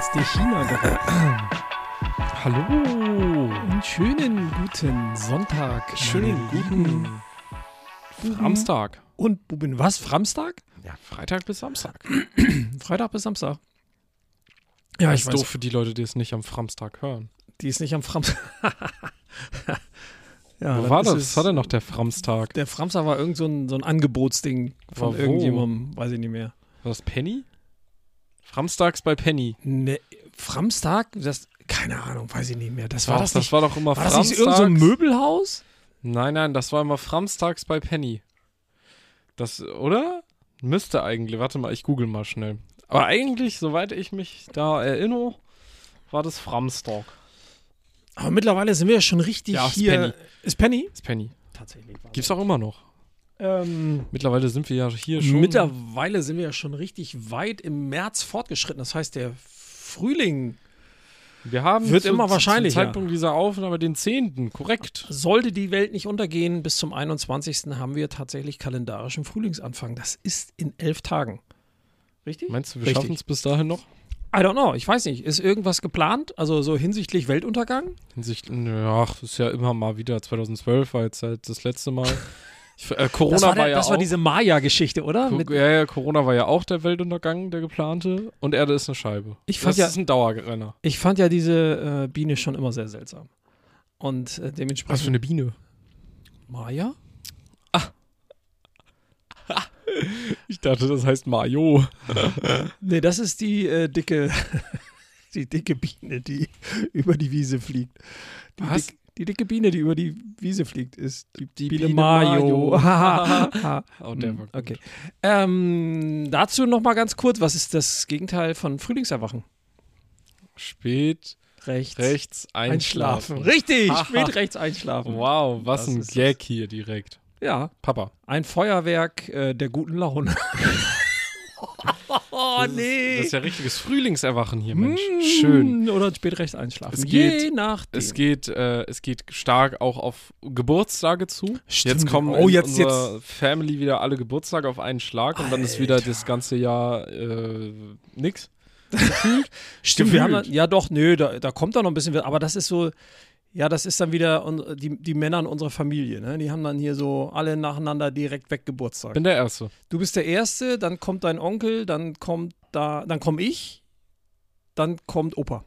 aus der China gerät. Hallo. Einen schönen guten Sonntag. Schönen guten Framstag. Und Buben, was? Framstag? Ja, Freitag bis Samstag. Freitag bis Samstag. Ja, Das ich ist weiß. doof für die Leute, die es nicht am Framstag hören. Die ist nicht am Framstag. Ja, Wo war dann das? ist Was war denn noch der Framstag? Der Framstag war irgend so ein Angebotsding von Aber wo? irgendjemandem, weiß ich nicht mehr. War das Penny? Framstags bei Penny. Ne, Framstag? Keine Ahnung, weiß ich nicht mehr. Das war Doch, das nicht. das war doch immer War das Framstags. nicht irgend so ein Möbelhaus? Nein, das war immer Framstags bei Penny. Das, oder? Müsste eigentlich. Warte mal, ich google mal schnell. Aber eigentlich, soweit ich mich da erinnere, war das Framstag. Aber mittlerweile sind wir ja schon richtig Ja, ist hier. Penny. Ist Penny? Das Penny. Tatsächlich. Gibt's auch immer noch. Mittlerweile sind wir ja hier schon. Mittlerweile sind wir ja schon richtig weit im März fortgeschritten. Das heißt, der Frühling Wir haben wird immer wahrscheinlicher. Zum Zeitpunkt dieser Aufnahme den 10. Korrekt. sollte die Welt nicht untergehen. Bis zum 21. haben wir tatsächlich kalendarischen Frühlingsanfang. Das ist in 11 Tagen. Richtig? Meinst du, wir Richtig. schaffen es bis dahin noch? I don't know. Ich weiß nicht. Ist irgendwas geplant? Also so hinsichtlich Weltuntergang? Ja, das ist ja immer mal wieder. 2012 war jetzt halt das letzte Mal. Corona war ja das auch. war diese Maya-Geschichte, oder? Ja, Corona war ja auch der Weltuntergang, der geplante. Und Erde ist eine Scheibe. Ich fand das ist ein Dauerrenner. Ich fand ja diese Biene schon immer sehr seltsam. Und dementsprechend. Was für eine Biene? Maya? Ich dachte, das heißt Mayo. Nee, das ist die dicke, die dicke Biene, die über die Wiese fliegt. Was? Die dicke Biene, die über die Wiese fliegt, ist die Biene Mayo. Mayo. Oh, der war gut. Okay. Dazu noch mal ganz kurz, was ist das Gegenteil von Frühlingserwachen? Spät rechts einschlafen. Richtig, Haha. spät rechts einschlafen. Wow, was Das ein ist Gag hier direkt. Ja, Papa. ein Feuerwerk der guten Laune. Oh, Das nee. ist ja richtiges Frühlingserwachen hier, Mensch. Schön. Oder spät rechts einschlafen. Es geht- Je nachdem. Es geht stark auch auf Geburtstage zu. Stimmt. Jetzt kommen Oh, in jetzt- unserer Family wieder alle Geburtstage auf einen Schlag und dann ist wieder Alter. das ganze Jahr nix. Stimmt, wir haben Gefühlt. dann, ja doch, nö, da kommt da noch ein bisschen, aber das ist so, ja, das ist dann wieder die Männer in unserer Familie, ne? Die haben dann hier so alle nacheinander direkt weg Geburtstag. Bin der Erste. Du bist der Erste, dann kommt dein Onkel, dann komme ich, dann kommt Opa.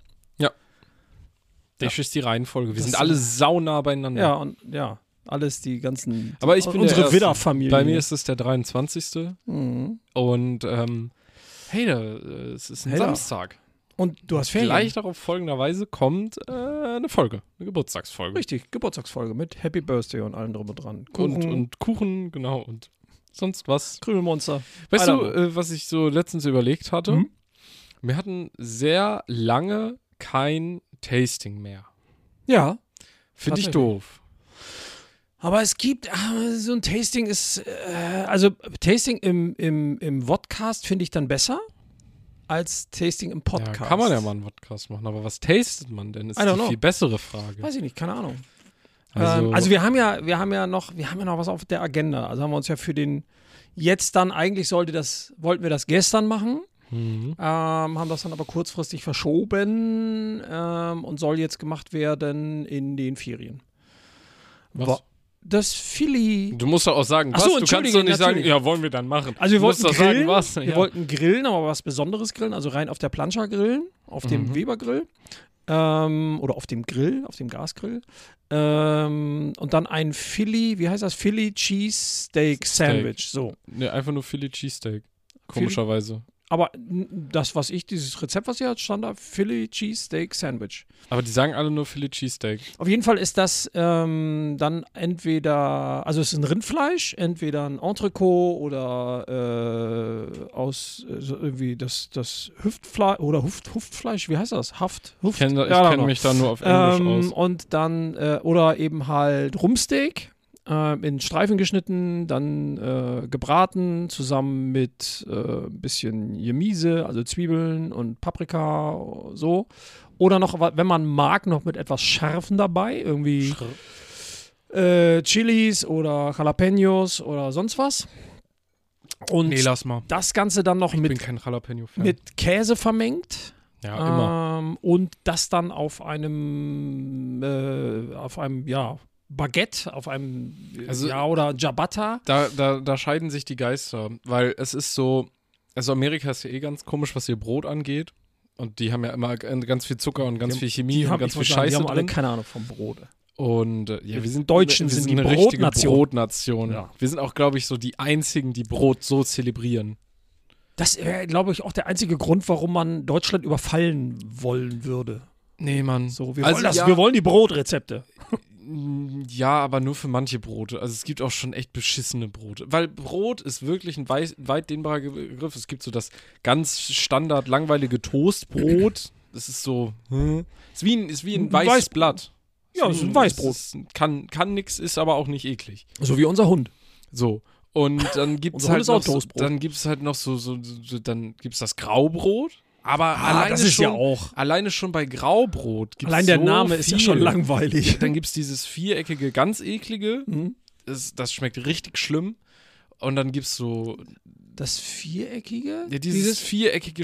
Das ist die Reihenfolge. Wir Das sind ist- alle saunah beieinander. Ja, und ja, alles die ganzen, Aber ich bin unsere der Erste. Widderfamilie. Bei mir ist es der 23. Mhm. Und hey, es ist ein Hey da. Samstag. Und du hast Ferien. Gleich darauf folgenderweise kommt eine Geburtstagsfolge. Richtig, Geburtstagsfolge mit Happy Birthday und allem drum und dran. Und Kuchen, genau, und sonst was. Krümelmonster. Weißt I du, don't know. was ich so letztens überlegt hatte? Mhm. Wir hatten sehr lange kein Tasting mehr. Ja. Finde ich Tatsächlich. doof. Aber es gibt, so ein Tasting ist, also Tasting im Vodcast finde ich dann besser als Tasting im Podcast. Ja, kann man ja mal einen Podcast machen, aber was tastet man denn? Ist I don't die know. viel bessere Frage. Weiß ich nicht, keine Ahnung. Also, Wir haben ja noch was auf der Agenda. Also haben wir uns ja für den, jetzt dann, eigentlich wollten wir das gestern machen. Haben das dann aber kurzfristig verschoben und soll jetzt gemacht werden in den Ferien. was? Das Philly. Du musst doch auch sagen, Ach was? so, Du kannst Entschuldige, doch nicht sagen, natürlich. ja, wollen wir dann machen. Also wir Du musst wollten doch grillen, sagen, was. wir Ja. wollten grillen, aber was Besonderes grillen, also rein auf der Plancha grillen, auf dem Weber-Grill oder auf dem Grill, auf dem Gasgrill und dann ein Philly, wie heißt das? Philly Cheesesteak Sandwich, so. Nee, einfach nur Philly Cheesesteak. Komischerweise. Aber dieses Rezept, was hier hat, stand da, Philly Cheesesteak Sandwich. Aber die sagen alle nur Philly Cheesesteak. Auf jeden Fall ist das dann entweder, also es ist ein Rindfleisch, entweder ein Entrecot oder aus so irgendwie das Hüftfleisch oder Huftfleisch, wie heißt das? Huft? Ich kenne Ja, mich da nur auf Englisch aus. Und dann, oder eben halt Rumpsteak. In Streifen geschnitten, dann gebraten, zusammen mit ein bisschen Gemüse, also Zwiebeln und Paprika, so. Oder noch, wenn man mag, noch mit etwas Schärfen dabei, irgendwie Chilis oder Jalapenos oder sonst was. Und Nee, lass mal. das Ganze dann noch Ich bin mit kein Jalapeno-Fan. Käse vermengt. Ja, immer. Und das dann auf einem Baguette, auf einem oder Ciabatta. Da scheiden sich die Geister, weil es ist so, also Amerika ist ja eh ganz komisch, was ihr Brot angeht. Und die haben ja immer ganz viel Zucker und ganz viel Chemie und ganz viel Scheiße Die haben alle drin. keine Ahnung vom Brot. Und wir sind Deutschen wir sind sind die eine richtige Brotnation. Brotnation. Ja. Wir sind auch, glaube ich, so die Einzigen, die Brot so zelebrieren. Das wäre, glaube ich, auch der einzige Grund, warum man Deutschland überfallen wollen würde. Nee, Mann. So, wir Also, wollen ja, wir wollen die Brotrezepte. Ja, aber nur für manche Brote. Also es gibt auch schon echt beschissene Brote. Weil Brot ist wirklich ein weit dehnbarer Begriff. Es gibt so das ganz standard langweilige Toastbrot. Das ist so, ist wie ein weißes Blatt. Ja, es ist ein Weißbrot. Kann nix, ist aber auch nicht eklig. So wie unser Hund. So. Und dann gibt es Unser Hund halt ist auch noch Toastbrot. dann gibt es halt noch dann gibt es das Graubrot. Aber das ist ja auch. alleine schon bei Graubrot gibt es Allein der so Name ist ja viel. schon langweilig. Dann gibt es dieses viereckige, ganz eklige. Das schmeckt richtig schlimm. Und dann gibt es so Das viereckige? ja, dieses viereckige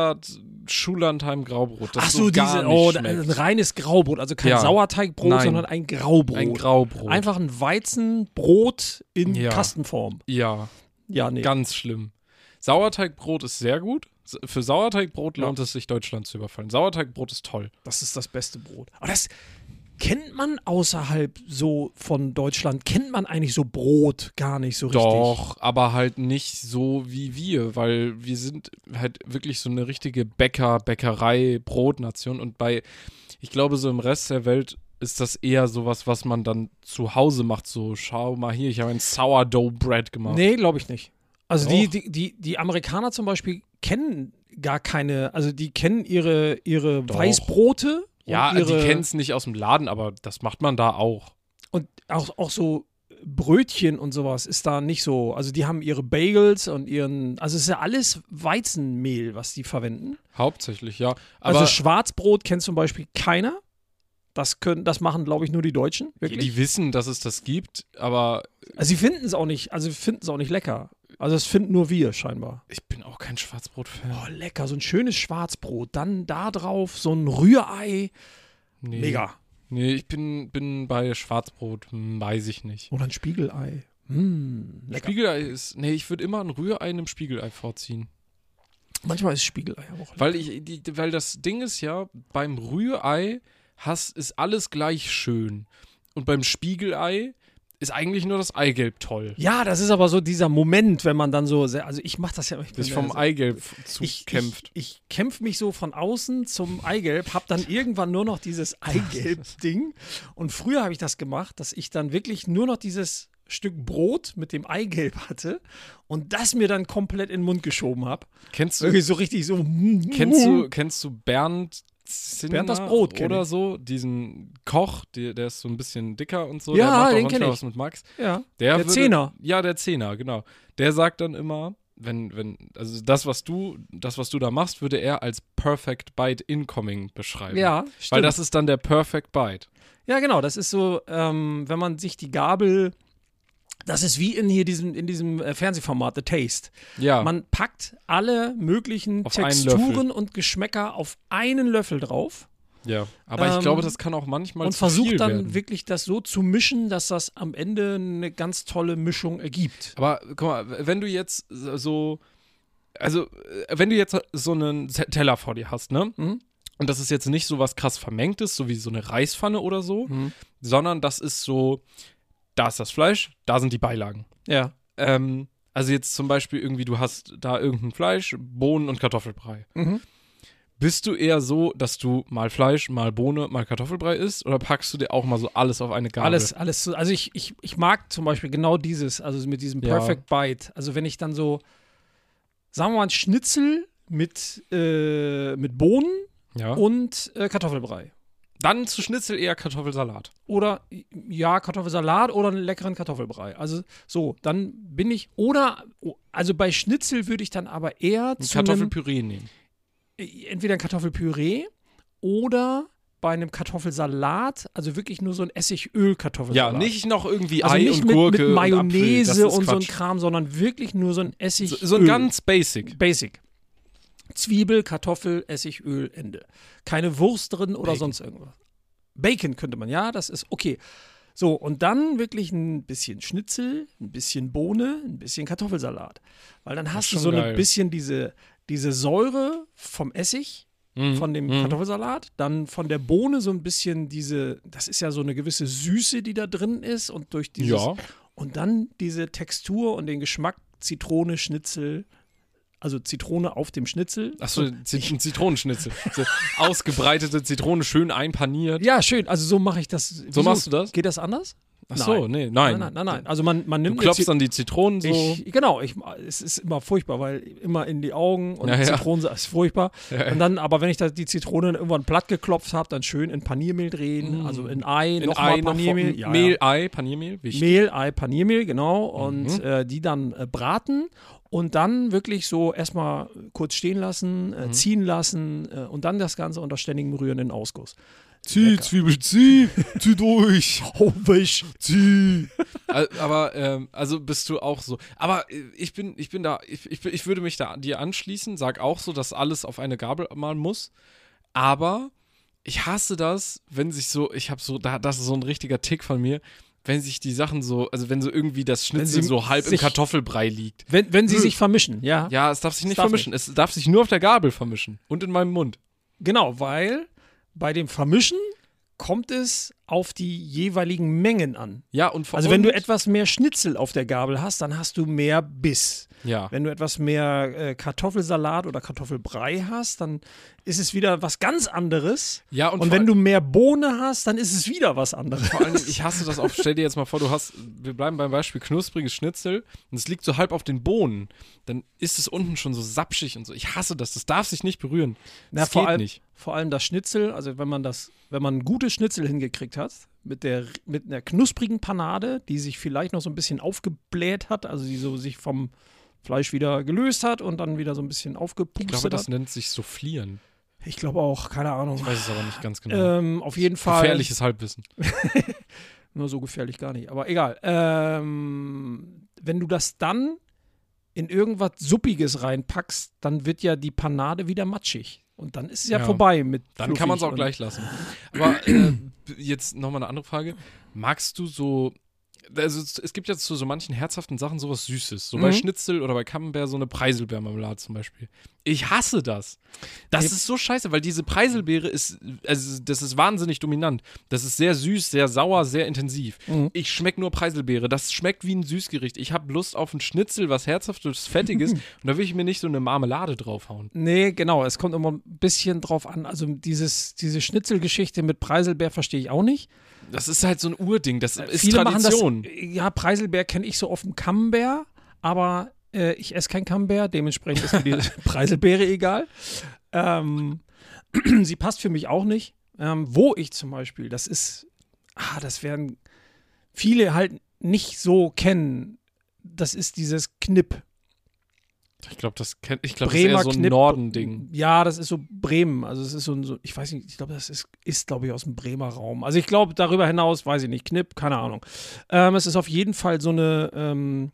Standard-Schullandheim-Graubrot. Das Ach so so, gar nicht schmeckt. ein reines Graubrot. Also kein Ja. Sauerteigbrot, Nein. sondern ein Graubrot. Ein Graubrot. Einfach ein Weizenbrot in Ja. Kastenform. Ja, Ja, nee. ganz schlimm. Sauerteigbrot ist sehr gut. Für Sauerteigbrot lohnt es sich, Deutschland zu überfallen. Sauerteigbrot ist toll. Das ist das beste Brot. Aber das kennt man außerhalb so von Deutschland, kennt man eigentlich so Brot gar nicht so richtig. Doch, aber halt nicht so wie wir, weil wir sind halt wirklich so eine richtige Bäckerei, Brotnation. Und ich glaube, so im Rest der Welt ist das eher sowas, was man dann zu Hause macht. So, schau mal hier, ich habe ein Sourdough Bread gemacht. Nee, glaube ich nicht. Also Doch. die Amerikaner zum Beispiel kennen gar keine, also die kennen ihre Doch. Weißbrote. Ja, und ihre, die kennen es nicht aus dem Laden, aber das macht man da auch. Und auch so Brötchen und sowas ist da nicht so. Also die haben ihre Bagels und also es ist ja alles Weizenmehl, was die verwenden. Hauptsächlich, ja. Aber Also Schwarzbrot kennt zum Beispiel keiner. Das machen, glaube ich, nur die Deutschen. Wirklich. die wissen, dass es das gibt, aber Also sie finden es auch nicht, lecker. Also das finden nur wir scheinbar. ich bin auch kein Schwarzbrot-Fan. Oh, lecker, so ein schönes Schwarzbrot. Dann da drauf so ein Rührei. Nee. Mega. Nee, ich bin bei Schwarzbrot, weiß ich nicht. Oder ein Spiegelei. Lecker. Spiegelei ich würde immer ein Rührei einem Spiegelei vorziehen. Manchmal ist Spiegelei auch lecker. Weil das Ding ist ja, beim Rührei ist alles gleich schön. Und beim Spiegelei ist eigentlich nur das Eigelb toll. Ja, das ist aber so dieser Moment, wenn man dann so, also ich mache das ja. Sich vom Eigelb zukämpft. Ich kämpfe mich so von außen zum Eigelb, habe dann irgendwann nur noch dieses Eigelb-Ding. Und früher habe ich das gemacht, dass ich dann wirklich nur noch dieses Stück Brot mit dem Eigelb hatte und das mir dann komplett in den Mund geschoben habe. Kennst du Wirklich so richtig so. kennst du Bernd Zinner Bernd das Brot kenn oder ich. so? Diesen Koch, der ist so ein bisschen dicker und so. Ja, der macht auch den manchmal kenn ich. was mit Max. Ja, Der Zehner. Ja, der Zehner, genau. Der sagt dann immer, also das, was du da machst, würde er als Perfect Bite Incoming beschreiben. Ja, stimmt. Weil das ist dann der Perfect Bite. Ja, genau, das ist so, wenn man sich die Gabel, das ist wie in diesem Fernsehformat The Taste. Ja. Man packt alle möglichen Auf einen Texturen Löffel. und Geschmäcker auf einen Löffel drauf Ja. Aber ich glaube, das kann auch manchmal und zu viel versucht dann werden. wirklich das so zu mischen, dass das am Ende eine ganz tolle Mischung ergibt. Aber guck mal, wenn du jetzt so einen Teller vor dir hast, ne? Mhm. Und das ist jetzt nicht so was krass Vermengtes, so wie so eine Reispfanne oder so, sondern das ist so, da ist das Fleisch, da sind die Beilagen. Ja. Also jetzt zum Beispiel irgendwie, du hast da irgendein Fleisch, Bohnen und Kartoffelbrei. Mhm. Bist du eher so, dass du mal Fleisch, mal Bohne, mal Kartoffelbrei isst? Oder packst du dir auch mal so alles auf eine Gabel? Alles so. Also ich mag zum Beispiel genau dieses, also mit diesem Ja. Perfect Bite. Also wenn ich dann so, sagen wir mal, ein Schnitzel mit Bohnen Ja. und Kartoffelbrei. Dann zu Schnitzel eher Kartoffelsalat. Oder, ja, Kartoffelsalat oder einen leckeren Kartoffelbrei. Also so, dann bin ich, also bei Schnitzel würde ich dann aber eher Ein zu einem, Kartoffelpüree nehmen. entweder ein Kartoffelpüree oder bei einem Kartoffelsalat, also wirklich nur so ein Ja, Essigöl-Kartoffelsalat. nicht noch irgendwie also Ei nicht und mit, Gurke mit Mayonnaise und, Apfel. und so ein Das ist Kram, sondern wirklich nur so ein Essigöl. Quatsch. So ein ganz basic. Basic. Zwiebel, Kartoffel, Essig, Öl, Ende. Keine Wurst drin oder Bacon. sonst irgendwas. Bacon könnte man, ja, das ist okay. So, und dann wirklich ein bisschen Schnitzel, ein bisschen Bohne, ein bisschen Kartoffelsalat. Weil dann hast du schon so geil. ein bisschen diese Säure vom Essig, von dem Kartoffelsalat, dann von der Bohne so ein bisschen das ist ja so eine gewisse Süße, die da drin ist und durch dieses, Ja. und dann diese Textur und den Geschmack Zitrone, Schnitzel, also Zitrone auf dem Schnitzel. Achso, ein Zitronenschnitzel. So ausgebreitete Zitrone, schön einpaniert. Ja, schön, also so mache ich das. So Wieso? machst du das? Geht das anders? Achso, nee, nein. Nein. Also man Du nimmt klopfst dann die Zitronen so. es ist immer furchtbar, weil immer in die Augen und Ja, ja. Zitronen ist furchtbar. Und dann, aber wenn ich da die Zitrone irgendwann platt geklopft habe, dann schön in Paniermehl drehen, also in Ei, nochmal Paniermehl. Ja, Mehl, ja. Ei, Paniermehl, wichtig. Mehl, Ei, Paniermehl, genau. Und die dann braten und dann wirklich so erstmal kurz stehen lassen, ziehen lassen und dann das Ganze unter ständigem Rühren in Ausguss. Zieh, Zwiebel, zieh durch. Oh, welch. Zieh. Aber, also bist du auch so. Aber ich würde mich da dir anschließen, sag auch so, dass alles auf eine Gabel mal muss. Aber ich hasse das, wenn sich so, das ist so ein richtiger Tick von mir, wenn sich die Sachen so, also wenn so irgendwie das Schnitzel sie so halb im Kartoffelbrei liegt. Wenn sie sich vermischen, ja. Ja, es darf sich nicht darf vermischen. Es darf sich nur auf der Gabel vermischen. Und in meinem Mund. Genau, weil bei dem Vermischen kommt es auf die jeweiligen Mengen an. Ja, und Also wenn du etwas mehr Schnitzel auf der Gabel hast, dann hast du mehr Biss. Ja. Wenn du etwas mehr Kartoffelsalat oder Kartoffelbrei hast, dann ist es wieder was ganz anderes. Ja, und wenn du mehr Bohne hast, dann ist es wieder was anderes. Vor allem, ich hasse das auch. Stell dir jetzt mal vor, wir bleiben beim Beispiel knuspriges Schnitzel und es liegt so halb auf den Bohnen. Dann ist es unten schon so sapschig und so. Ich hasse das. Das darf sich nicht berühren. Das geht nicht. Vor allem das Schnitzel, also wenn man ein gutes Schnitzel hingekriegt hat, mit einer knusprigen Panade, die sich vielleicht noch so ein bisschen aufgebläht hat, also die so sich vom Fleisch wieder gelöst hat und dann wieder so ein bisschen aufgepustet Ich glaube, das hat. nennt sich Soufflieren. Ich glaube auch, keine Ahnung. Ich weiß es aber nicht ganz genau. Auf jeden Fall. Gefährliches Halbwissen. Nur so gefährlich gar nicht, aber egal. Wenn du das dann in irgendwas Suppiges reinpackst, dann wird ja die Panade wieder matschig. Und dann ist es ja vorbei mit Dann kann man es auch gleich lassen. Aber jetzt nochmal eine andere Frage. Magst du so, also es gibt jetzt so manchen herzhaften Sachen sowas Süßes. So bei Schnitzel oder bei Camembert so eine Preiselbeermarmelade zum Beispiel. Ich hasse das. Das ist so scheiße, weil diese Preiselbeere das ist wahnsinnig dominant. Das ist sehr süß, sehr sauer, sehr intensiv. Ich schmecke nur Preiselbeere. Das schmeckt wie ein Süßgericht. Ich habe Lust auf ein Schnitzel, was herzhaftes, fettiges und da will ich mir nicht so eine Marmelade draufhauen. Nee, genau. Es kommt immer ein bisschen drauf an. Also diese Schnitzelgeschichte mit Preiselbeer verstehe ich auch nicht. Das ist halt so ein Urding. Das ist Viele Tradition. machen das, ja, Preiselbeer kenne ich so auf dem Camembert, aber ich esse kein Camembert, dementsprechend ist mir die Preiselbeere egal. Sie passt für mich auch nicht. Wo ich zum Beispiel, das werden viele halt nicht so kennen, das ist dieses Knipp. Ich glaube, das ist eher Bremer so ein Knipp. Nordending. Ja, das ist so Bremen. Also es ist so ich weiß nicht, ich glaube, das ist glaube ich, aus dem Bremer Raum. Also ich glaube, darüber hinaus, weiß ich nicht, Knipp, keine Ahnung. Es ist auf jeden Fall so eine,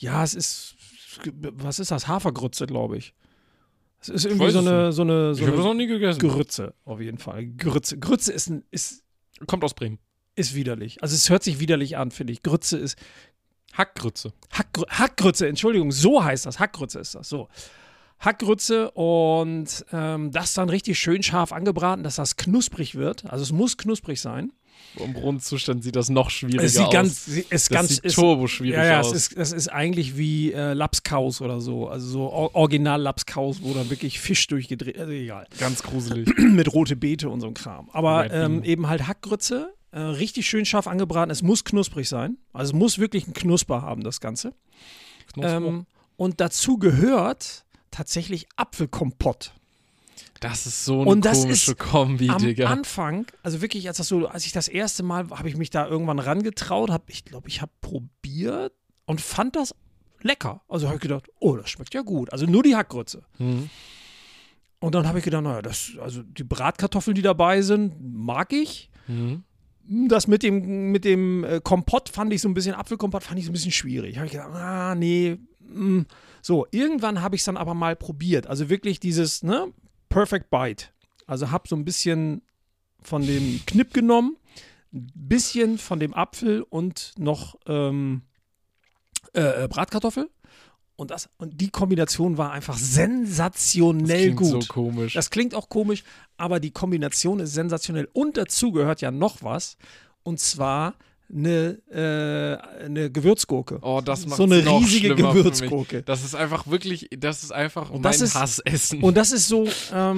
was ist das? Hafergrütze, glaube ich. Es ist irgendwie so eine Ich habe das noch nie gegessen. Grütze, auf jeden Fall. Grütze ist Kommt aus Bremen. widerlich. Also es hört sich widerlich an, finde ich. Grütze ist Hackgrütze. Hackgrütze, Entschuldigung, so heißt das. Hackgrütze ist das, so. Hackgrütze und das dann richtig schön scharf angebraten, dass das knusprig wird. Also es muss knusprig sein. Im Grundzustand sieht das noch schwieriger Es sieht aus. das sieht turbo schwierig aus. Es ist eigentlich wie Lapskaus oder so. Also so original Lapskaus, wo dann wirklich Fisch durchgedreht, also egal. Ganz gruselig. Mit rote Beete und so ein Kram. Aber eben halt Hackgrütze, richtig schön scharf angebraten. Es muss knusprig sein. Also es muss wirklich einen Knusper haben, das Ganze. Und dazu gehört tatsächlich Apfelkompott. Das ist so eine komische Kombi, Digga. Am Anfang, also wirklich, als ich das erste Mal, habe ich mich da irgendwann rangetraut, ich glaube, ich habe probiert und fand das lecker. Also habe ich gedacht, oh, das schmeckt ja gut. Also nur die Hackgrütze. Und dann habe ich gedacht, naja, also die Bratkartoffeln, die dabei sind, mag ich. Das mit dem Kompott fand ich so ein bisschen, Apfelkompott fand ich so ein bisschen schwierig. Habe ich gedacht, nee, So, irgendwann habe ich es dann aber mal probiert. Also wirklich dieses, ne, Perfect Bite. Also habe so ein bisschen von dem Knipp genommen, ein bisschen von dem Apfel und noch Bratkartoffel. Und die Kombination war einfach sensationell das klingt gut. so komisch. Das klingt auch komisch, aber die Kombination ist sensationell. Und dazu gehört ja noch was. Und zwar eine Gewürzgurke. Oh, das macht so eine noch riesige schlimmer für mich. Gewürzgurke. Das ist einfach wirklich, das ist einfach Und mein das ist- Hassessen. Und das ist so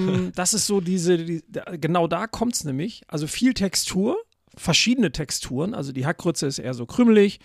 genau da kommt es nämlich. Also viel Textur, verschiedene Texturen. Also die Hackgrütze ist eher so krümelig.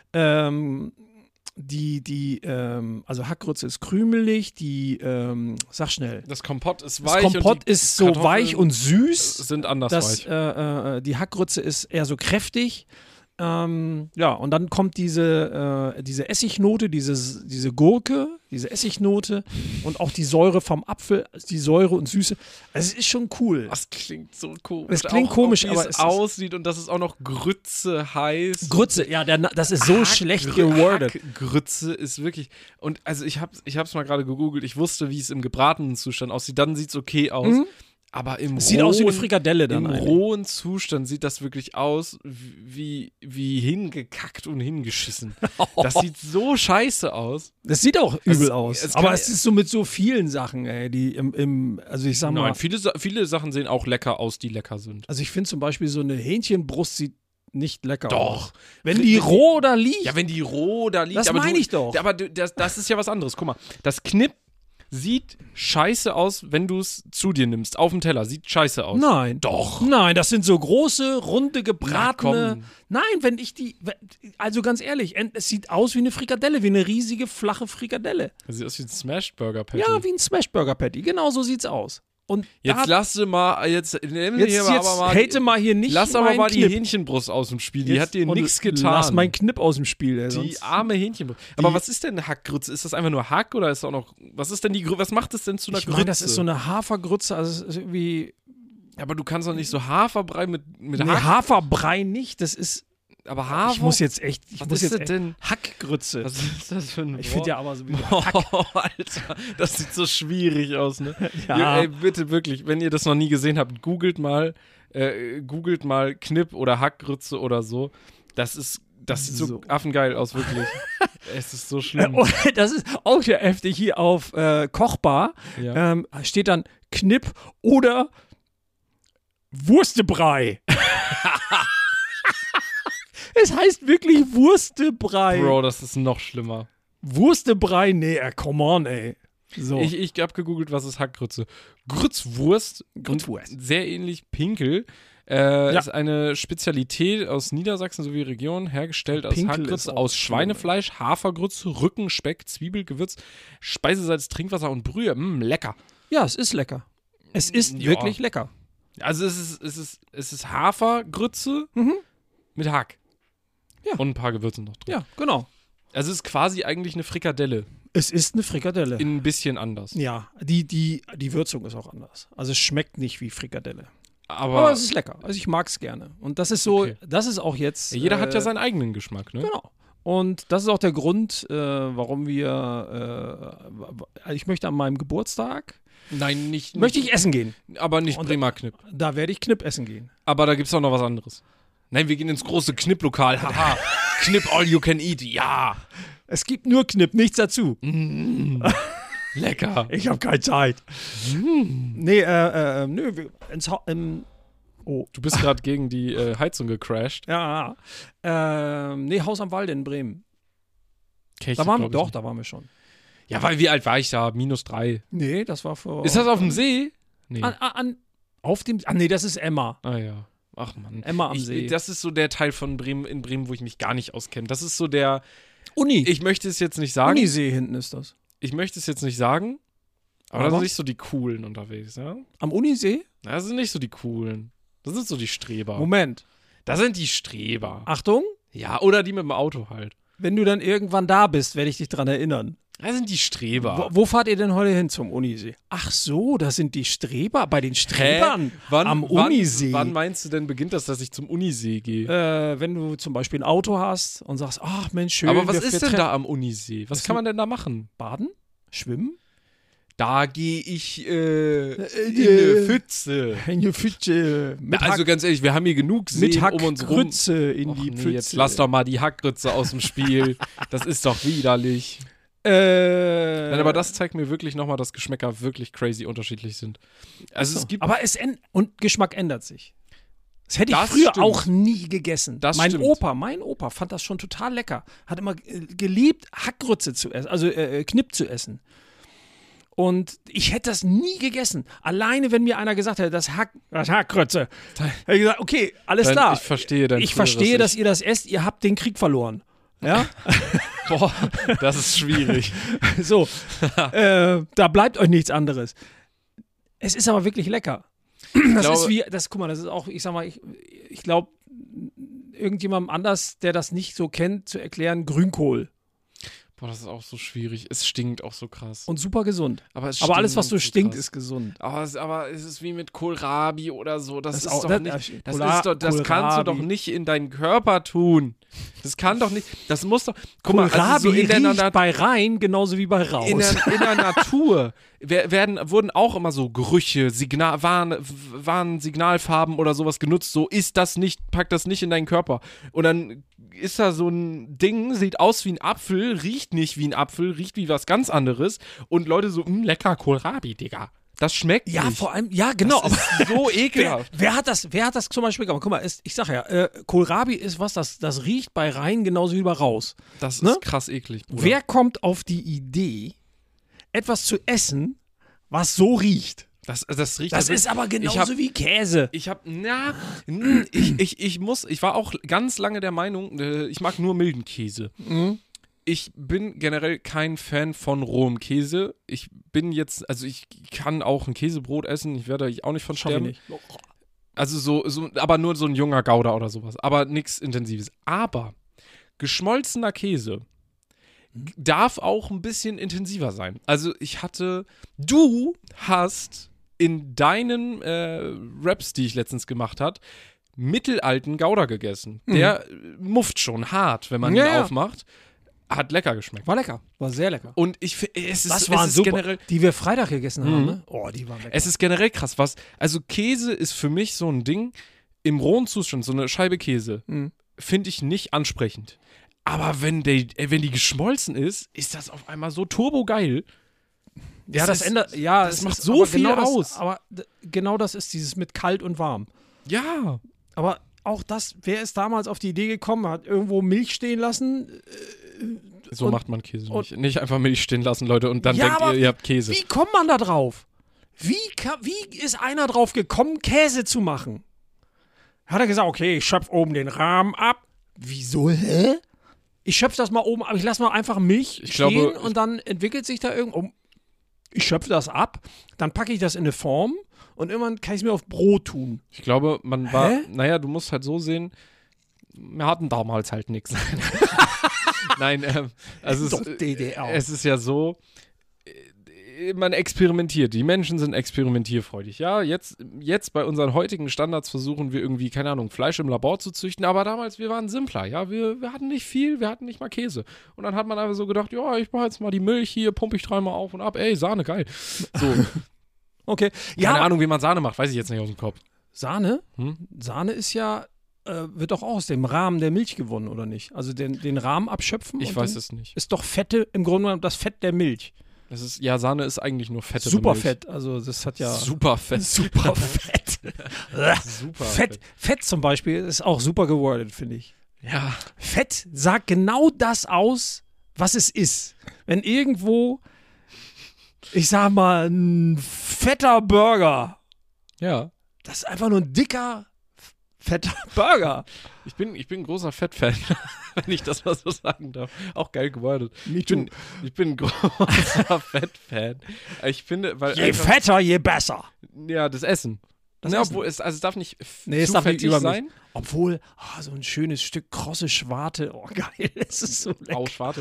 Also Hackgrütze ist krümelig. Sag schnell. Das Kompott ist Das weich. Kompott und die ist so Kartoffeln weich und süß. sind anders Das, weich. die Hackgrütze ist eher so kräftig. Ja, und dann kommt diese Essignote, diese Gurke, diese Essignote und auch die Säure vom Apfel, die Säure und Süße. Also es ist schon cool. Das klingt so komisch. Es klingt auch, komisch, wie aber es es ist- aussieht und dass es auch noch Grütze heißt. Grütze, ja, das ist so schlecht gewordet. Grütze ist wirklich. Und also ich hab's mal gerade gegoogelt. Ich wusste, wie es im gebratenen Zustand aussieht. Dann sieht's okay aus. Aber im Es sieht aus wie eine Frikadelle dann Im eigentlich. rohen Zustand sieht das wirklich aus wie hingekackt und hingeschissen. Das sieht so scheiße aus. Das sieht auch übel Es- aus. es Aber kann- es ist so mit so vielen Sachen, ey, die also ich sag mal, Nein, viele Sachen sehen auch lecker aus, die lecker sind. also ich finde zum Beispiel so eine Hähnchenbrust sieht nicht lecker Doch. aus. Wenn die roh da liegt. Ja, wenn die roh da liegt. Das aber meine ich doch. Aber das ist ja was anderes. Guck mal, das Knipp sieht scheiße aus, wenn du es zu dir nimmst. Auf dem Teller. Sieht scheiße aus. Nein. Doch. Nein, das sind so große, runde, Na, gebratene. komm. Nein, also ganz ehrlich, es sieht aus wie eine Frikadelle, wie eine riesige, flache Frikadelle. Das sieht aus wie ein Smash-Burger-Patty. Ja, wie ein Smash-Burger-Patty. Genau so sieht's aus. Und Jetzt lass du mal, nimm dir hier jetzt aber mal. hate mal hier nicht Lass aber meinen mal die Knipp. Hähnchenbrust aus dem Spiel. Die Jetzt- hat dir und nichts getan. Lass meinen Knipp aus dem Spiel, ey, die sonst- arme Hähnchenbrust. Aber was ist denn eine Hackgrütze? Ist das einfach nur Hack oder ist auch noch. Was ist denn was macht es denn zu einer Ich Grütze? meine, das ist so eine Hafergrütze, also es ist irgendwie. Aber du kannst doch nicht so Haferbrei mit Nee, Hack. Haferbrei nicht, das ist. Aber Hafer. Ich muss jetzt Was muss ist jetzt das denn? Hackgrütze. Was ist das für ein Ich finde ja aber sowieso. Oh, Alter, das sieht so schwierig aus, ne? Ja. Ey, bitte wirklich, wenn ihr das noch nie gesehen habt, googelt mal Knipp oder Hackgrütze oder so. Das sieht so So. affengeil aus, wirklich. Es ist so schlimm. Und das ist auch sehr heftig hier auf Kochbar. Ja. Steht dann Knipp oder Wurstebrei. Es heißt wirklich Wurstebrei. Bro, das ist noch schlimmer. Wurstebrei, nee, come on, ey. So. Ich hab gegoogelt, was ist Hackgrütze. Grützwurst, Grützwurst. und sehr ähnlich Pinkel, Ja. ist eine Spezialität aus Niedersachsen sowie Region, hergestellt aus Pinkel ist Hackgrütze, auch aus schlimm, Schweinefleisch, Hafergrütze, Rücken, Speck, Zwiebel, Gewürz, Speisesalz, Trinkwasser und Brühe. Lecker. Ja, es ist lecker. Es ist Ja. wirklich lecker. Also es ist Hafergrütze mit Hack. Ja. Und ein paar Gewürze noch drin. Ja, genau. Also es ist quasi eigentlich eine Frikadelle. Es ist eine Frikadelle. In ein bisschen anders. Ja, die Würzung ist auch anders. Also es schmeckt nicht wie Frikadelle. Aber, Aber es ist lecker. Also ich mag es gerne. Und das ist so, Okay. das ist auch jetzt. jeder hat ja seinen eigenen Geschmack, ne? Genau. Und das ist auch der Grund, warum ich möchte an meinem Geburtstag, Nein, nicht. möchte ich essen gehen. Aber nicht Und- Bremer Knipp. Da werde ich Knipp essen gehen. Aber da gibt's auch noch was anderes. Nein, wir gehen ins große Knipplokal. Haha. Knipp all you can eat. Ja. Es gibt nur Knipp, nichts dazu. Lecker. Ich habe keine Zeit. Nee, nö, oh, Du bist gerade gegen die Heizung gecrashed. ja. Nee, Haus am Walde in Bremen. Kenn ich Da waren wir, glaub ich doch, nicht. da waren wir schon. Ja, weil wie alt war ich da? -3. Nee, das war vor. Ist das auf dem See? Nee. Auf dem. Nee, das ist Emma. Ah ja. Ach Mann. Emma am See. Das ist so der Teil von Bremen, in Bremen, wo ich mich gar nicht auskenne. Das ist so der. Uni. Ich möchte es jetzt nicht sagen. Unisee hinten ist das. Ich möchte es jetzt nicht sagen. Aber da Aber? sind nicht so die Coolen unterwegs, ja? Am Unisee? Das sind nicht so die Coolen. Das sind so die Streber. Moment. Das sind die Streber. Achtung, Ja, oder die mit dem Auto halt. wenn du dann irgendwann da bist, werde ich dich dran erinnern. Das sind die Streber. Wo fahrt ihr denn heute hin zum Unisee? Ach so, das sind die Streber, bei den Strebern am Unisee. Wann meinst du denn, beginnt das, dass ich zum Unisee gehe? Wenn du zum Beispiel ein Auto hast und sagst, ach Mensch, schön. Aber was ist denn da am Unisee? Was kann man denn da machen? Baden? Schwimmen? Da gehe ich in eine Pfütze. In die Pfütze. Also ganz ehrlich, wir haben hier genug Seen um uns rum. Hackgrütze in die Pfütze. Jetzt lass doch mal die Hackgrütze aus dem Spiel. Das ist doch widerlich. Nein, aber das zeigt mir wirklich nochmal, dass Geschmäcker wirklich crazy unterschiedlich sind. Also es gibt. Aber und Geschmack ändert sich. Das hätte ich Das früher stimmt. auch nie gegessen. Das mein stimmt. Opa fand das schon total lecker. Hat immer geliebt, Hackgrütze zu essen, also Knipp zu essen. Und ich hätte das nie gegessen. Alleine, wenn mir einer gesagt hätte, das Hackgrütze. Hätte ich gesagt, okay, alles klar. Ich verstehe dein Ich verstehe, dass ihr das esst, ihr habt den Krieg verloren. Ja? Boah, das ist schwierig. So, da bleibt euch nichts anderes. Es ist aber wirklich lecker. Guck mal, das ist auch, ich sag mal, ich glaube, irgendjemandem anders, der das nicht so kennt, zu erklären, Grünkohl. Boah, das ist auch so schwierig. Es stinkt auch so krass. Und super gesund. Aber alles, was so stinkt, krass. ist gesund. Aber es ist wie mit Kohlrabi oder so. Das kannst du doch nicht in deinen Körper tun. Das kann doch nicht. Das muss doch. Guck mal, Kohlrabi so riecht bei rein genauso wie bei raus. In der Natur wurden auch immer so Gerüche, Signalfarben oder sowas genutzt. So ist das nicht, pack das nicht in deinen Körper. Und dann ist da so ein Ding, sieht aus wie ein Apfel, riecht nicht wie ein Apfel, riecht wie was ganz anderes. Und Leute so, lecker Kohlrabi, Digga. Das schmeckt ja, nicht. Vor allem, ja, genau. Das ist so ekelhaft. Wer hat das zum Beispiel gemacht? Guck mal, ich sag ja, Kohlrabi ist was, das riecht bei rein genauso wie bei raus. Das Ne? ist krass eklig, Bruder. Wer kommt auf die Idee, etwas zu essen, was so riecht? Das riecht. Das ist aber genauso wie Käse. Ich war auch ganz lange der Meinung, ich mag nur milden Käse. Mhm. Ich bin generell kein Fan von rohem Käse. Ich kann auch ein Käsebrot essen, ich werde auch nicht von sterben. Nicht. Also aber nur so ein junger Gouda oder sowas. Aber nichts Intensives. Aber geschmolzener Käse darf auch ein bisschen intensiver sein. Also du hast in deinen Raps, die ich letztens gemacht habe, mittelalten Gouda gegessen. Der mufft schon hart, wenn man ihn aufmacht. Hat lecker geschmeckt. War lecker. War sehr lecker. Und ich finde, es ist super, generell, die wir Freitag gegessen haben, ne? Oh, die waren lecker. es ist generell krass. Also Käse ist für mich so ein Ding, im rohen Zustand, so eine Scheibe Käse, finde ich nicht ansprechend. Aber wenn die geschmolzen ist das auf einmal so turbogeil. Ja, das macht so viel aus. Aber genau das ist dieses mit kalt und warm. Ja. Aber auch das, wer ist damals auf die Idee gekommen, hat irgendwo Milch stehen lassen? So macht man Käse nicht. Nicht einfach Milch stehen lassen, Leute, und dann denkt ihr habt Käse. Wie kommt man da drauf? Wie ist einer drauf gekommen, Käse zu machen? Hat er gesagt, okay, ich schöpfe oben den Rahmen ab. Wieso, hä? Ich schöpfe das mal oben ab, ich lasse mal einfach Milch stehen und dann entwickelt sich da irgendwo. Ich schöpfe das ab, dann packe ich das in eine Form und irgendwann kann ich es mir auf Brot tun. Ich glaube, du musst halt so sehen, wir hatten damals halt nichts. Nein, also es ist ja so, man experimentiert. Die Menschen sind experimentierfreudig. Ja, jetzt bei unseren heutigen Standards versuchen wir irgendwie, keine Ahnung, Fleisch im Labor zu züchten, aber damals, wir waren simpler. Ja, wir hatten nicht viel, wir hatten nicht mal Käse. Und dann hat man einfach so gedacht, ja, ich mache jetzt mal die Milch hier, pumpe ich dreimal auf und ab, ey, Sahne, geil. So. Okay. Keine Ahnung, wie man Sahne macht, weiß ich jetzt nicht aus dem Kopf. Sahne? Sahne ist ja, wird doch auch aus dem Rahmen der Milch gewonnen, oder nicht? Also den Rahmen abschöpfen? Ich weiß es nicht. Ist doch im Grunde genommen das Fett der Milch. Sahne ist eigentlich nur fette Milch. Superfett, also das hat ja... Superfett. Superfett. Superfett. Fett zum Beispiel ist auch super gewordet, finde ich. Ja. Fett sagt genau das aus, was es ist. Wenn irgendwo, ich sag mal, ein fetter Burger, Ja. das ist einfach nur ein dicker, fetter Burger. Ich bin ein großer Fettfan, wenn ich das mal so sagen darf. Auch geil gewordet. Ich bin ein großer Fettfan. Ich finde, weil Je fetter, je besser. Ja, das Essen. Obwohl es darf nicht es zu darf nicht fettig sein. Obwohl, so ein schönes Stück krosse Schwarte, oh geil, das ist so lecker. Schwarte.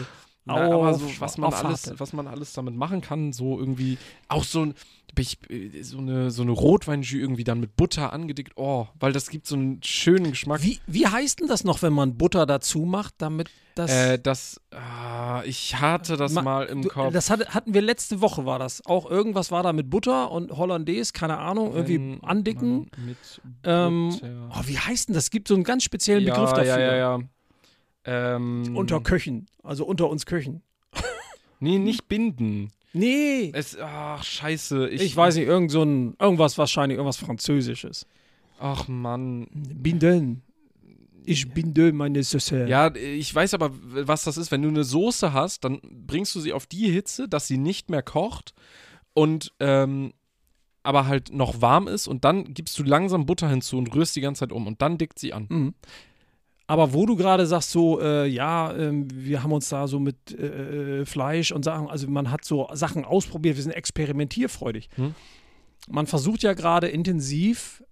aber so, was man alles damit machen kann, so irgendwie, auch so eine Rotweinjus irgendwie dann mit Butter angedickt, weil das gibt so einen schönen Geschmack. Wie heißt denn das noch, wenn man Butter dazu macht, damit das... ich hatte das mal im Kopf. Das hatten wir letzte Woche, war das. Auch irgendwas war da mit Butter und Hollandaise, keine Ahnung, irgendwie andicken. Wie heißt denn das? Es gibt so einen ganz speziellen Begriff dafür. Ja. Unter Köchen, also unter uns Köchen. Nee, nicht binden. Nee. Scheiße. Ich weiß nicht, irgendwas Französisches. Ach Mann. Binden. Ich binde meine Soße. Ja, ich weiß aber, was das ist. Wenn du eine Soße hast, dann bringst du sie auf die Hitze, dass sie nicht mehr kocht und aber halt noch warm ist und dann gibst du langsam Butter hinzu und rührst die ganze Zeit um und dann dickt sie an. Mhm. Aber wo du gerade sagst, so, wir haben uns da so mit Fleisch und Sachen, also man hat so Sachen ausprobiert, wir sind experimentierfreudig. Man versucht ja gerade intensiv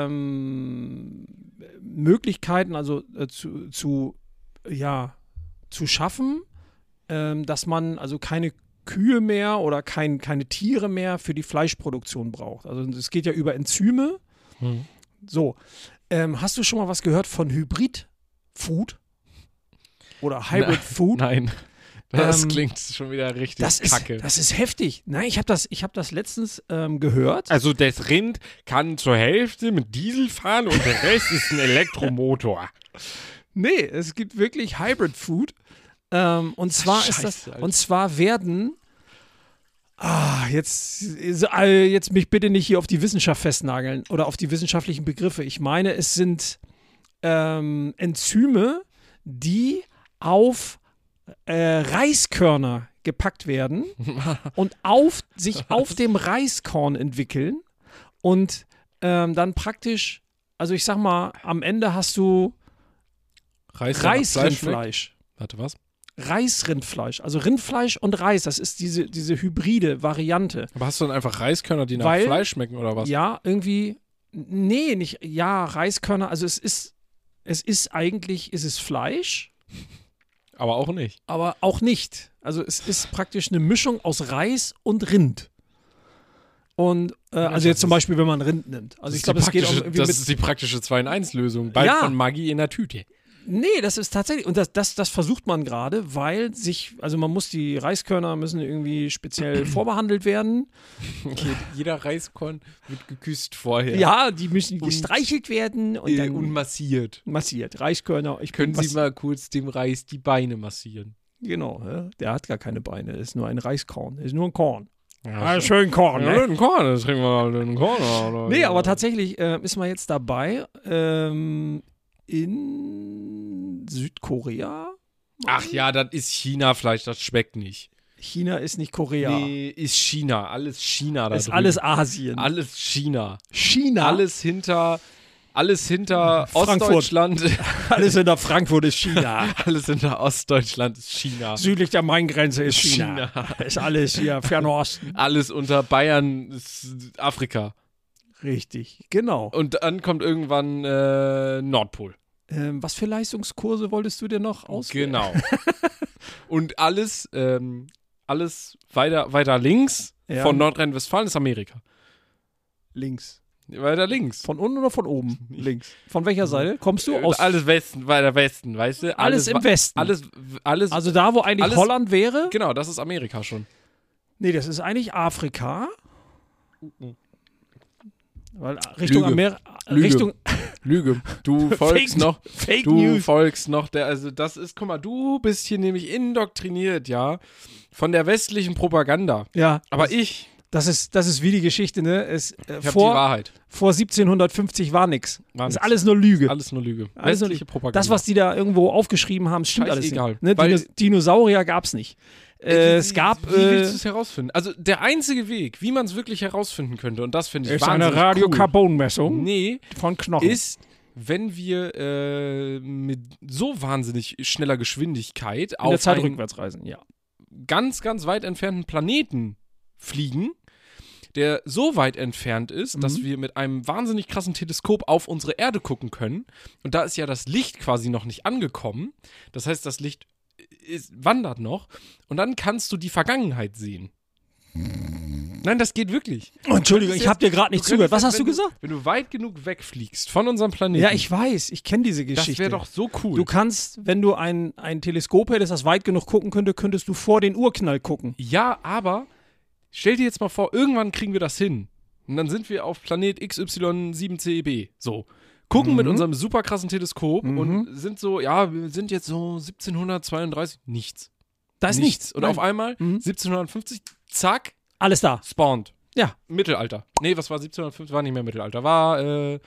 Möglichkeiten, also zu schaffen, dass man also keine Kühe mehr oder keine Tiere mehr für die Fleischproduktion braucht. Also es geht ja über Enzyme. So, hast du schon mal was gehört von Hybrid-Food? Oder Hybrid-Food? Nein. Das klingt schon wieder richtig kacke. Das ist heftig. Nein, ich hab das letztens gehört. Also das Rind kann zur Hälfte mit Diesel fahren und der Rest ist ein Elektromotor. Nee, es gibt wirklich Hybrid Food. Und zwar Scheiße, ist das, Alter. und zwar werden jetzt mich bitte nicht hier auf die Wissenschaft festnageln oder auf die wissenschaftlichen Begriffe. Ich meine, es sind Enzyme, die auf Reiskörner gepackt werden und sich auf dem Reiskorn entwickeln und dann praktisch, also ich sag mal, am Ende hast du Reisrindfleisch. Warte, was? Reisrindfleisch, also Rindfleisch und Reis, das ist diese hybride Variante. Aber hast du dann einfach Reiskörner, die nach Fleisch schmecken oder was? Ja, irgendwie, nee, nicht, ja, Reiskörner, also es ist Fleisch. Aber auch nicht. Aber auch nicht. Also es ist praktisch eine Mischung aus Reis und Rind. Und also jetzt zum Beispiel, wenn man Rind nimmt. Also ich glaube, es geht auch irgendwie das ist die praktische 2-in-1-Lösung. Bald von Maggi in der Tüte. Nee, das ist tatsächlich, und das versucht man gerade, weil die Reiskörner müssen irgendwie speziell vorbehandelt werden. Jeder Reiskorn wird geküsst vorher. Ja, die müssen gestreichelt werden und massiert. Massiert. Reiskörner. Können Sie mal kurz dem Reis die Beine massieren? Genau, der hat gar keine Beine, ist nur ein Reiskorn, ist nur ein Korn. Ja, schön Korn, ne? Ja, ein Korn, das trinken wir mal einen Korn. Oder? Nee, aber tatsächlich ist man jetzt dabei, in Südkorea. Ach ja, das ist China-Fleisch, das schmeckt nicht. China ist nicht Korea. Nee, ist China. Alles China da ist drüben. Alles Asien. Alles China. China? Alles hinter Frankfurt. Ostdeutschland. Alles hinter Frankfurt ist China. Alles hinter Ostdeutschland ist China. Südlich der Maingrenze ist China. Ist alles hier Fernosten. Alles unter Bayern ist Afrika. Richtig, genau. Und dann kommt irgendwann Nordpol. Was für Leistungskurse wolltest du dir noch auswählen? Genau. Und alles weiter links von Nordrhein-Westfalen ist Amerika. Links. Weiter links. Von unten oder von oben? Links. Von welcher Seite? Kommst du aus? Alles weiter Westen, weißt du? Alles im Westen. Alles. Also da, wo eigentlich Holland wäre? Genau, das ist Amerika schon. Nee, das ist eigentlich Afrika. Weil Richtung Amerika. Lüge. Du folgst noch. Fake du News. folgst noch. Also das ist, guck mal, du bist hier nämlich indoktriniert, ja, von der westlichen Propaganda. Ja. Aber Das ist wie die Geschichte, ne? Ich hab die Wahrheit. Vor 1750 war nix. War Das ist nix. alles nur Lüge. Alles nur Lüge. Alles Westliche Propaganda. Das, was die da irgendwo aufgeschrieben haben, stimmt Scheißegal. alles nicht. Ne? Dinosaurier gab's nicht. Es gab. Wie willst du es herausfinden? Also der einzige Weg, wie man es wirklich herausfinden könnte, und das finde ich ist wahnsinnig eine Radiokarbonmessung Nee, von Knochen. ist, wenn wir mit so wahnsinnig schneller Geschwindigkeit in der auf Zeit einen rückwärts reisen, ja. ganz, ganz weit entfernten Planeten fliegen, der so weit entfernt ist, dass wir mit einem wahnsinnig krassen Teleskop auf unsere Erde gucken können. Und da ist ja das Licht quasi noch nicht angekommen. Das heißt, das Licht wandert noch und dann kannst du die Vergangenheit sehen. Nein, das geht wirklich. Oh, Entschuldigung, ich habe dir gerade nicht zugehört. Was hast du gesagt? Wenn du weit genug wegfliegst von unserem Planeten. Ja, ich weiß, ich kenne diese Geschichte. Das wäre doch so cool. Du kannst, wenn du ein Teleskop hättest, das weit genug gucken könnte, könntest du vor den Urknall gucken. Ja, aber stell dir jetzt mal vor, irgendwann kriegen wir das hin. Und dann sind wir auf Planet XY7CB. So. Gucken mit unserem super krassen Teleskop und sind so, ja, wir sind jetzt so 1732. Nichts. Da ist nichts. Und auf einmal 1750, zack, alles da. Spawned. Ja. Mittelalter. Nee, was war 1750? War nicht mehr Mittelalter. War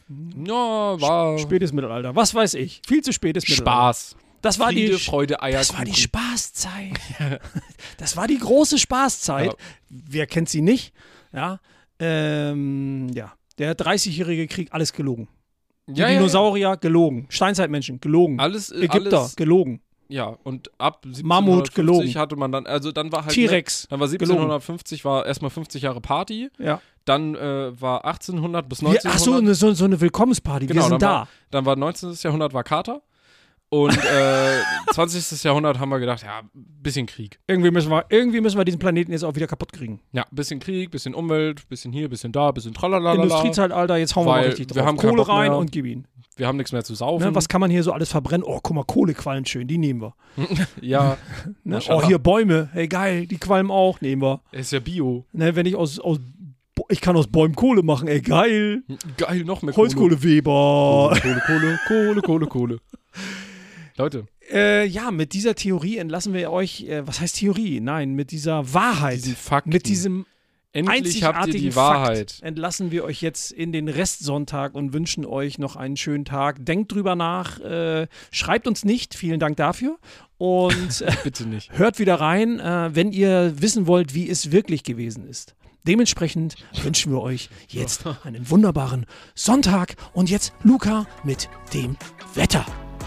spätes Mittelalter. Was weiß ich. Viel zu spätes Mittelalter. Spaß. Das war Friede, die Freude, Eierkuchen. Das war die Spaßzeit. Das war die große Spaßzeit. Ja. Wer kennt sie nicht? Ja. Der 30-jährige Krieg, alles gelogen. Die Dinosaurier, gelogen. Steinzeitmenschen, gelogen. Ägypter, gelogen. Ja, und ab 1750 Mammut, gelogen. hatte man dann, also dann war halt T-Rex, dann war 1750 war erstmal 50 Jahre Party. Ja. Dann war 1800 bis 1900. Achso, so eine Willkommensparty, genau, wir sind da. Dann war 19. Jahrhundert war Kater. Und 20. Jahrhundert haben wir gedacht, ja, bisschen Krieg. Irgendwie müssen wir diesen Planeten jetzt auch wieder kaputt kriegen. Ja, bisschen Krieg, bisschen Umwelt, bisschen hier, bisschen da, bisschen tralalala. Industriezeitalter, jetzt hauen wir mal richtig drauf. Wir haben Kohle rein und gib ihn. Wir haben nichts mehr zu saufen. Ne, was kann man hier so alles verbrennen? Oh, guck mal, Kohle qualmt schön, die nehmen wir. Ja. Ne? Oh, hier Bäume, hey geil, die qualmen auch, nehmen wir. Ist ja Bio. Ne, wenn ich ich kann aus Bäumen Kohle machen, ey geil. Geil, noch mehr Holzkohleweber. Kohle. Leute. Ja, mit dieser Theorie entlassen wir euch, was heißt Theorie? Nein, mit dieser Wahrheit. Diesen Fakten. Mit diesem Endlich habt ihr die Fakt Wahrheit. entlassen wir euch jetzt in den Restsonntag und wünschen euch noch einen schönen Tag. Denkt drüber nach, schreibt uns nicht, vielen Dank dafür. Und bitte nicht. Hört wieder rein, wenn ihr wissen wollt, wie es wirklich gewesen ist. Dementsprechend wünschen wir euch jetzt einen wunderbaren Sonntag. Und jetzt Luca mit dem Wetter.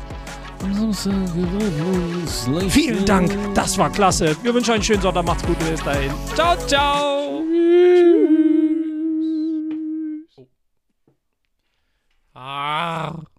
Vielen Dank, das war klasse. Wir wünschen euch einen schönen Sonntag, macht's gut, bis dahin. Ciao, ciao. Ah.